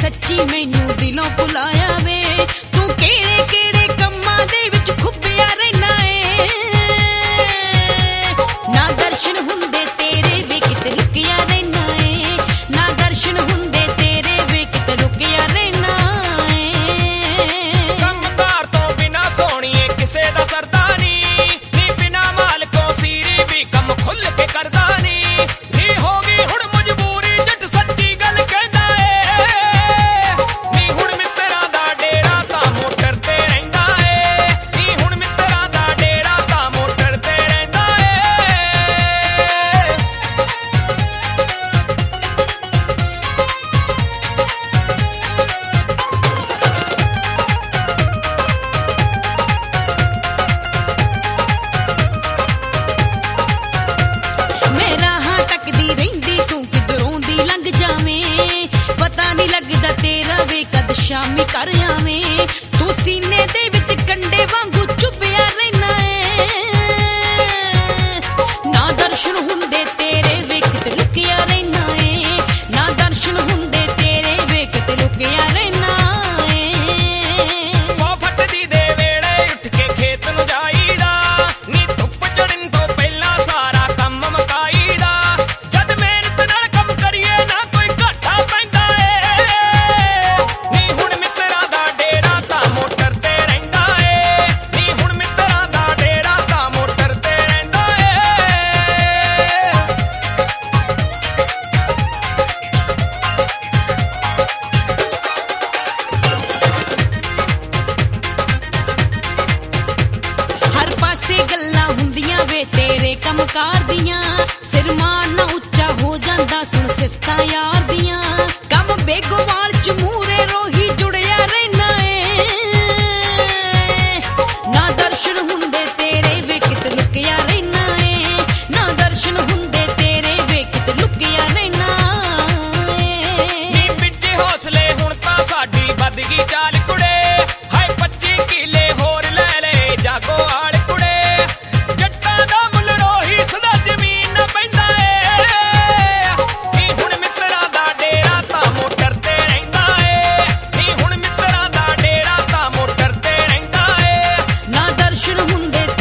सच्ची मैनू दिलों भुलाया वे तू केड़े केड़े कम्मां दे विच खुब्बिया रहना है ना दर्शन हुंदे तेरे वे किते लुकिया रहना है ना दर्शन हुंदे तेरे वे किते लुकिया रहना है कमकार तो बिना सोणीए किसे दा सरदा नी नी बिना मालकों सीरी भी कम खुल के करदा नी नी होगी हुण मजबूरी जट सच्ची गल कहंदा ए नी हुण मित्तरां दा डेरा तां मोटर ते रहिंदा ए नी हुण मित्तरां दा डेरा तां मोटर ते रहिंदा ए मैं राहां तकदी रहिंदी तू किधरों दी लंघ जावें पता नहीं लगदा तेरा वे कद शामी कर आवें तू सीने दे विच कंडे वांगू चुभया रहना है ना दर्शन हुंदे तेरे वे किते लुकिया रहना है ना दर्शन हुंदे तेरे वे किते लुकिया रहना है पौ फटदी दे वेले उठ के खेत नु जाईदा नी धुप चढ़न तो पहला सारा काम मकाईदा जद मेहनत नाल काम करिए ना कोई घाटा पैंदा ए नी हुण मित्तरां दा डेरा तां मोटर ते रहिंदा ए नी हुण मित्तरां दा डेरा तां मोटर ते रहिंदा ए हर पासे गल्लां हुंदियां वे तेरे कमकार दियां सिर मारना उच्चा हो जांदा सुन सिफतां यार दियां कम बेगोवाल च मूरे रोही जुड़िया रहना है ना दर्शन हुंदे तेरे वे किते लुकिया रहना है ना दर्शन हुंदे तेरे वे किते लुकिया रहना है नी बिच हौसले हुण तां साडी वध गई चाल कुड़े हाय 25 किले होर ले ले जागो आल कुड़े जट्टां दा मुੱਲ रोही सदा ਜ਼ਮੀਨ ਨਾ ਪੈਂਦਾ ਏ ਨੀ ਹੁਣ ਮਿੱਤਰਾਂ ਦਾ ਡੇਰਾ ਤਾਂ ਮੋਟਰ ਤੇ ਰਹਿੰਦਾ ਏ ਨੀ ਹੁਣ ਮਿੱਤਰਾਂ ਦਾ ਡੇਰਾ ਤਾਂ ਮੋਟਰ ਤੇ ਰਹਿੰਦਾ ਏ ना दर्शन हुंदे